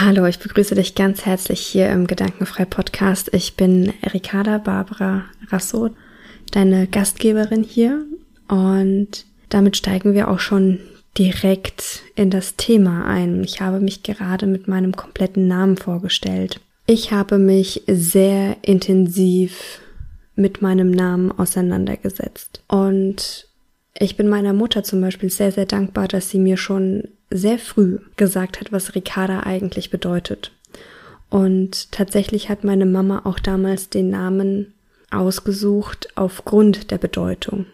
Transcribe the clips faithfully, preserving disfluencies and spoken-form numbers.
Hallo, ich begrüße dich ganz herzlich hier im Gedankenfrei-Podcast. Ich bin Ricarda Barbara Rasso, deine Gastgeberin hier, und damit steigen wir auch schon direkt in das Thema ein. Ich habe mich gerade mit meinem kompletten Namen vorgestellt. Ich habe mich sehr intensiv mit meinem Namen auseinandergesetzt und ich bin meiner Mutter zum Beispiel sehr, sehr dankbar, dass sie mir schon sehr früh gesagt hat, was Ricarda eigentlich bedeutet. Und tatsächlich hat meine Mama auch damals den Namen ausgesucht aufgrund der Bedeutung.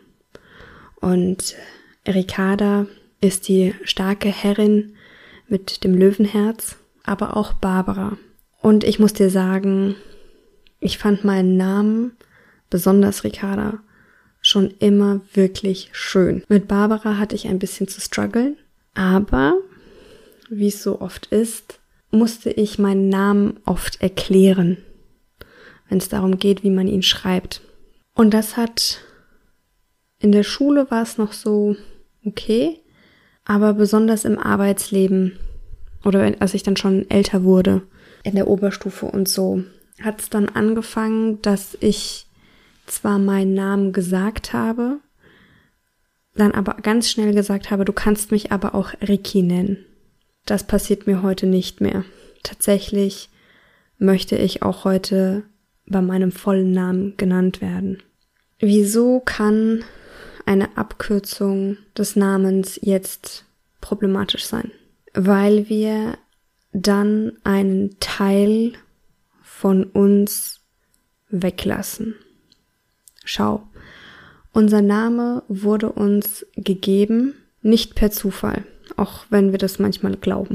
Und Ricarda ist die starke Herrin mit dem Löwenherz, aber auch Barbara. Und ich muss dir sagen, ich fand meinen Namen, besonders Ricarda, schon immer wirklich schön. Mit Barbara hatte ich ein bisschen zu strugglen, aber wie es so oft ist, musste ich meinen Namen oft erklären, wenn es darum geht, wie man ihn schreibt. Und das hat, in der Schule war es noch so okay, aber besonders im Arbeitsleben oder als ich dann schon älter wurde, in der Oberstufe und so, hat es dann angefangen, dass ich zwar meinen Namen gesagt habe, dann aber ganz schnell gesagt habe, du kannst mich aber auch Ricky nennen. Das passiert mir heute nicht mehr. Tatsächlich möchte ich auch heute bei meinem vollen Namen genannt werden. Wieso kann eine Abkürzung des Namens jetzt problematisch sein? Weil wir dann einen Teil von uns weglassen. Schau, unser Name wurde uns gegeben, nicht per Zufall, auch wenn wir das manchmal glauben,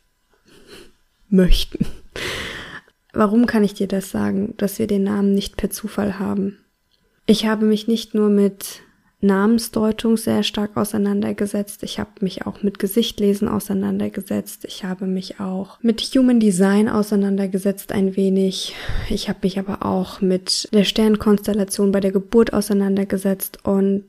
möchten. Warum kann ich dir das sagen, dass wir den Namen nicht per Zufall haben? Ich habe mich nicht nur mit Namensdeutung sehr stark auseinandergesetzt, ich habe mich auch mit Gesichtlesen auseinandergesetzt, ich habe mich auch mit Human Design auseinandergesetzt ein wenig, ich habe mich aber auch mit der Sternkonstellation bei der Geburt auseinandergesetzt, und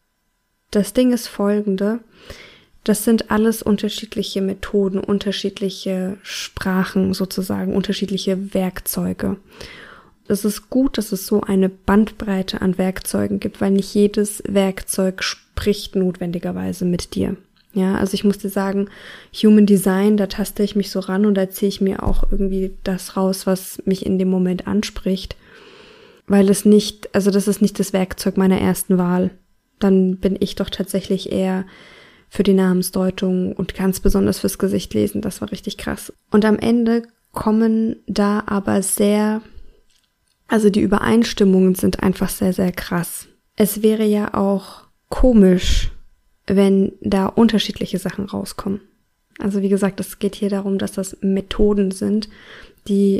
das Ding ist folgende: Das sind alles unterschiedliche Methoden, unterschiedliche Sprachen sozusagen, unterschiedliche Werkzeuge. Es ist gut, dass es so eine Bandbreite an Werkzeugen gibt, weil nicht jedes Werkzeug spricht notwendigerweise mit dir. Ja, also ich muss dir sagen, Human Design, da taste ich mich so ran und da ziehe ich mir auch irgendwie das raus, was mich in dem Moment anspricht, weil es nicht, also das ist nicht das Werkzeug meiner ersten Wahl. Dann bin ich doch tatsächlich eher für die Namensdeutung und ganz besonders fürs Gesichtlesen. Das war richtig krass. Und am Ende kommen da aber sehr Also die Übereinstimmungen sind einfach sehr, sehr krass. Es wäre ja auch komisch, wenn da unterschiedliche Sachen rauskommen. Also wie gesagt, es geht hier darum, dass das Methoden sind, die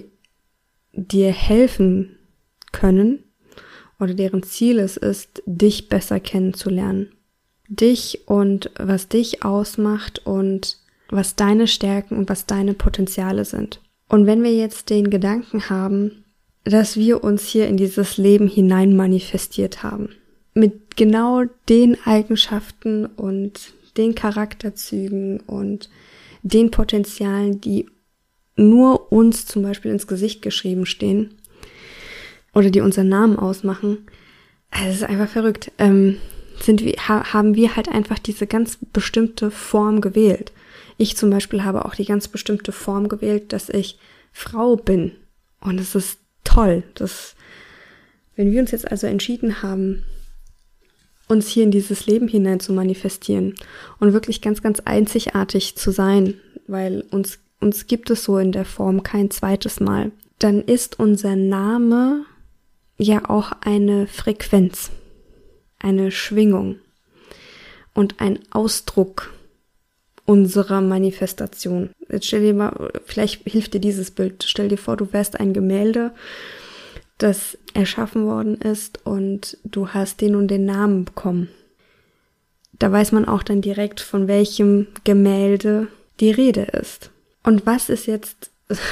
dir helfen können oder deren Ziel es ist, dich besser kennenzulernen. Dich und was dich ausmacht und was deine Stärken und was deine Potenziale sind. Und wenn wir jetzt den Gedanken haben, dass wir uns hier in dieses Leben hinein manifestiert haben. Mit genau den Eigenschaften und den Charakterzügen und den Potenzialen, die nur uns zum Beispiel ins Gesicht geschrieben stehen oder die unseren Namen ausmachen. Also es ist einfach verrückt. Ähm, sind wir, ha, haben wir halt einfach diese ganz bestimmte Form gewählt. Ich zum Beispiel habe auch die ganz bestimmte Form gewählt, dass ich Frau bin. Und es ist toll, dass, wenn wir uns jetzt also entschieden haben, uns hier in dieses Leben hinein zu manifestieren und wirklich ganz, ganz einzigartig zu sein, weil uns, uns gibt es so in der Form kein zweites Mal, dann ist unser Name ja auch eine Frequenz, eine Schwingung und ein Ausdruck unserer Manifestation. Jetzt stell dir mal, vielleicht hilft dir dieses Bild, stell dir vor, du wärst ein Gemälde, das erschaffen worden ist und du hast den und den Namen bekommen. Da weiß man auch dann direkt, von welchem Gemälde die Rede ist. Und was ist jetzt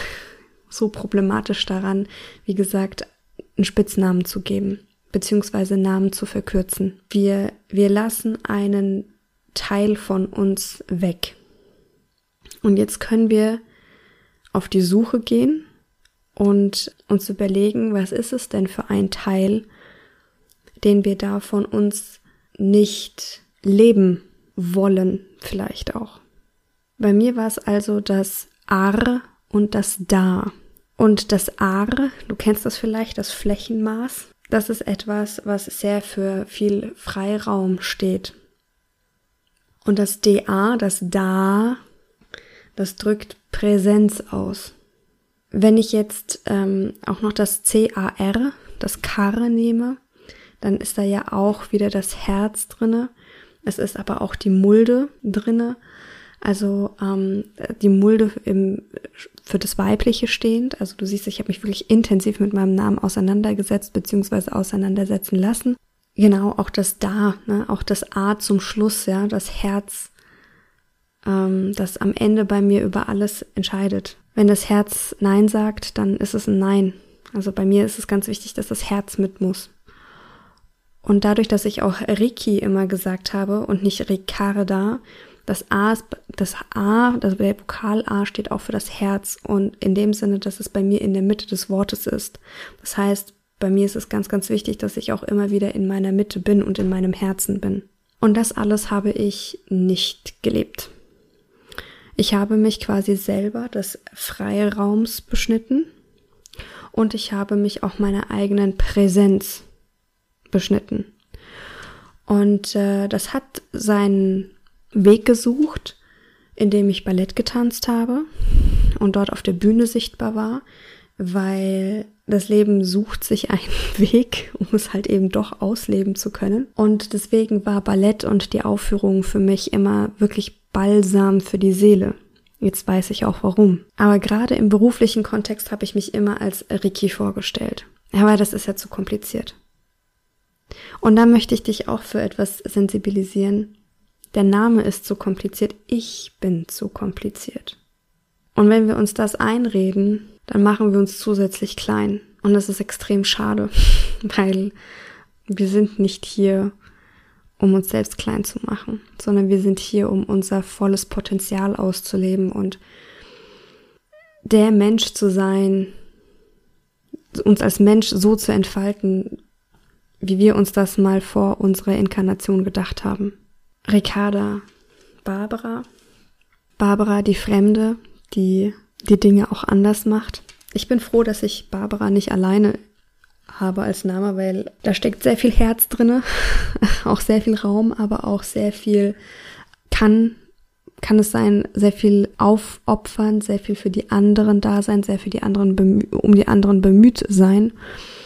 so problematisch daran, wie gesagt, einen Spitznamen zu geben, beziehungsweise Namen zu verkürzen? Wir, wir lassen einen Teil von uns weg. Und jetzt können wir auf die Suche gehen und uns überlegen, was ist es denn für ein Teil, den wir da von uns nicht leben wollen, vielleicht auch. Bei mir war es also das Ar und das Da. Und das Ar, du kennst das vielleicht, das Flächenmaß, das ist etwas, was sehr für viel Freiraum steht. Und das Da, das Da, das drückt Präsenz aus. Wenn ich jetzt ähm, auch noch das C A R, das Kar nehme, dann ist da ja auch wieder das Herz drinne. Es ist aber auch die Mulde drinne. Also ähm, die Mulde im, für das Weibliche stehend. Also du siehst, ich habe mich wirklich intensiv mit meinem Namen auseinandergesetzt bzw. auseinandersetzen lassen. Genau, auch das Da, ne, auch das A zum Schluss, ja, das Herz, ähm, das am Ende bei mir über alles entscheidet. Wenn das Herz Nein sagt, dann ist es ein Nein. Also bei mir ist es ganz wichtig, dass das Herz mit muss. Und dadurch, dass ich auch Reiki immer gesagt habe und nicht Ricarda, das A, ist, das A, das der Vokal A steht auch für das Herz und in dem Sinne, dass es bei mir in der Mitte des Wortes ist. Das heißt, bei mir ist es ganz, ganz wichtig, dass ich auch immer wieder in meiner Mitte bin und in meinem Herzen bin. Und das alles habe ich nicht gelebt. Ich habe mich quasi selber des Freiraums beschnitten und ich habe mich auch meiner eigenen Präsenz beschnitten. Und äh, das hat seinen Weg gesucht, indem ich Ballett getanzt habe und dort auf der Bühne sichtbar war, weil das Leben sucht sich einen Weg, um es halt eben doch ausleben zu können. Und deswegen war Ballett und die Aufführung für mich immer wirklich Balsam für die Seele. Jetzt weiß ich auch warum. Aber gerade im beruflichen Kontext habe ich mich immer als Reiki vorgestellt. Aber das ist ja zu kompliziert. Und da möchte ich dich auch für etwas sensibilisieren. Der Name ist zu kompliziert, ich bin zu kompliziert. Und wenn wir uns das einreden, dann machen wir uns zusätzlich klein. Und das ist extrem schade, weil wir sind nicht hier, um uns selbst klein zu machen, sondern wir sind hier, um unser volles Potenzial auszuleben und der Mensch zu sein, uns als Mensch so zu entfalten, wie wir uns das mal vor unserer Inkarnation gedacht haben. Ricarda, Barbara, Barbara die Fremde, die die Dinge auch anders macht. Ich bin froh, dass ich Barbara nicht alleine habe als Name, weil da steckt sehr viel Herz drinne, auch sehr viel Raum, aber auch sehr viel kann, kann es sein, sehr viel aufopfern, sehr viel für die anderen da sein, sehr für die anderen bemü- um die anderen bemüht sein.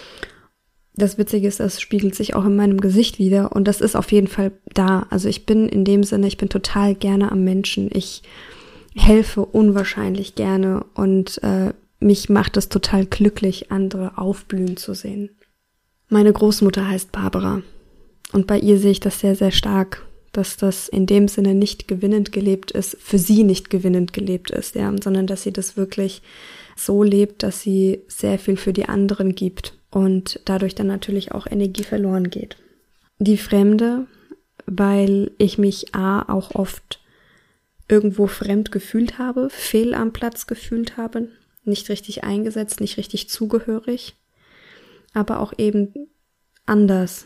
Das Witzige ist, das spiegelt sich auch in meinem Gesicht wieder und das ist auf jeden Fall da. Also ich bin in dem Sinne, ich bin total gerne am Menschen. Ich helfe unwahrscheinlich gerne und äh, mich macht es total glücklich, andere aufblühen zu sehen. Meine Großmutter heißt Barbara und bei ihr sehe ich das sehr, sehr stark, dass das in dem Sinne nicht gewinnend gelebt ist, für sie nicht gewinnend gelebt ist, ja, sondern dass sie das wirklich so lebt, dass sie sehr viel für die anderen gibt. Und dadurch dann natürlich auch Energie verloren geht. Die Fremde, weil ich mich A auch oft irgendwo fremd gefühlt habe, fehl am Platz gefühlt habe, nicht richtig eingesetzt, nicht richtig zugehörig, aber auch eben anders.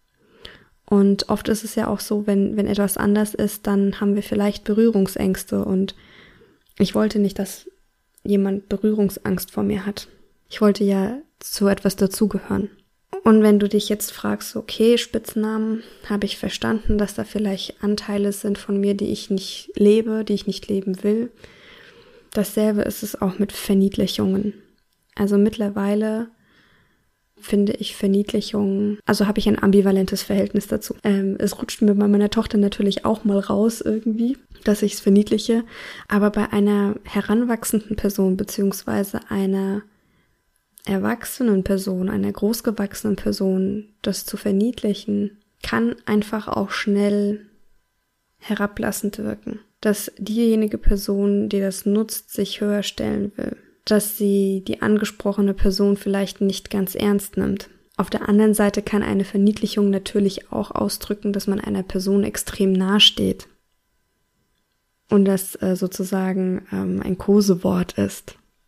Und oft ist es ja auch so, wenn, wenn etwas anders ist, dann haben wir vielleicht Berührungsängste und ich wollte nicht, dass jemand Berührungsangst vor mir hat. Ich wollte ja zu etwas dazugehören. Und wenn du dich jetzt fragst, okay, Spitznamen, habe ich verstanden, dass da vielleicht Anteile sind von mir, die ich nicht lebe, die ich nicht leben will. Dasselbe ist es auch mit Verniedlichungen. Also mittlerweile finde ich Verniedlichungen, also habe ich ein ambivalentes Verhältnis dazu. Ähm, es rutscht mir bei meiner Tochter natürlich auch mal raus irgendwie, dass ich es verniedliche, aber bei einer heranwachsenden Person beziehungsweise einer erwachsenen Person, einer großgewachsenen Person, das zu verniedlichen, kann einfach auch schnell herablassend wirken. Dass diejenige Person, die das nutzt, sich höher stellen will. Dass sie die angesprochene Person vielleicht nicht ganz ernst nimmt. Auf der anderen Seite kann eine Verniedlichung natürlich auch ausdrücken, dass man einer Person extrem nahe steht. Und das äh, sozusagen ähm, ein Kosewort ist.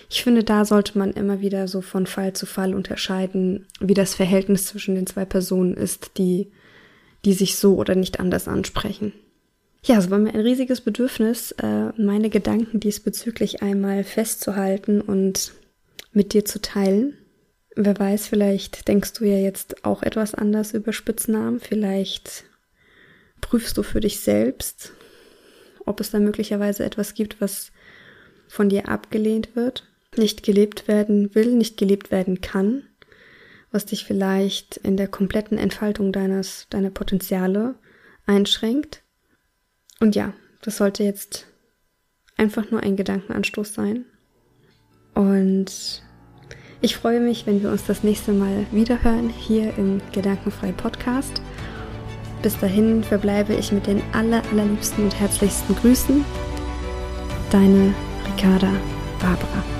Ich finde, da sollte man immer wieder so von Fall zu Fall unterscheiden, wie das Verhältnis zwischen den zwei Personen ist, die, die sich so oder nicht anders ansprechen. Ja, es war mir ein riesiges Bedürfnis, meine Gedanken diesbezüglich einmal festzuhalten und mit dir zu teilen. Wer weiß, vielleicht denkst du ja jetzt auch etwas anders über Spitznamen. Vielleicht prüfst du für dich selbst, ob es da möglicherweise etwas gibt, was von dir abgelehnt wird, nicht gelebt werden will, nicht gelebt werden kann, was dich vielleicht in der kompletten Entfaltung deines, deiner Potenziale einschränkt. Und ja, das sollte jetzt einfach nur ein Gedankenanstoß sein. Und ich freue mich, wenn wir uns das nächste Mal wiederhören, hier im Gedankenfrei Podcast. Bis dahin verbleibe ich mit den aller, allerliebsten und herzlichsten Grüßen. Deine Ricarda Barbara.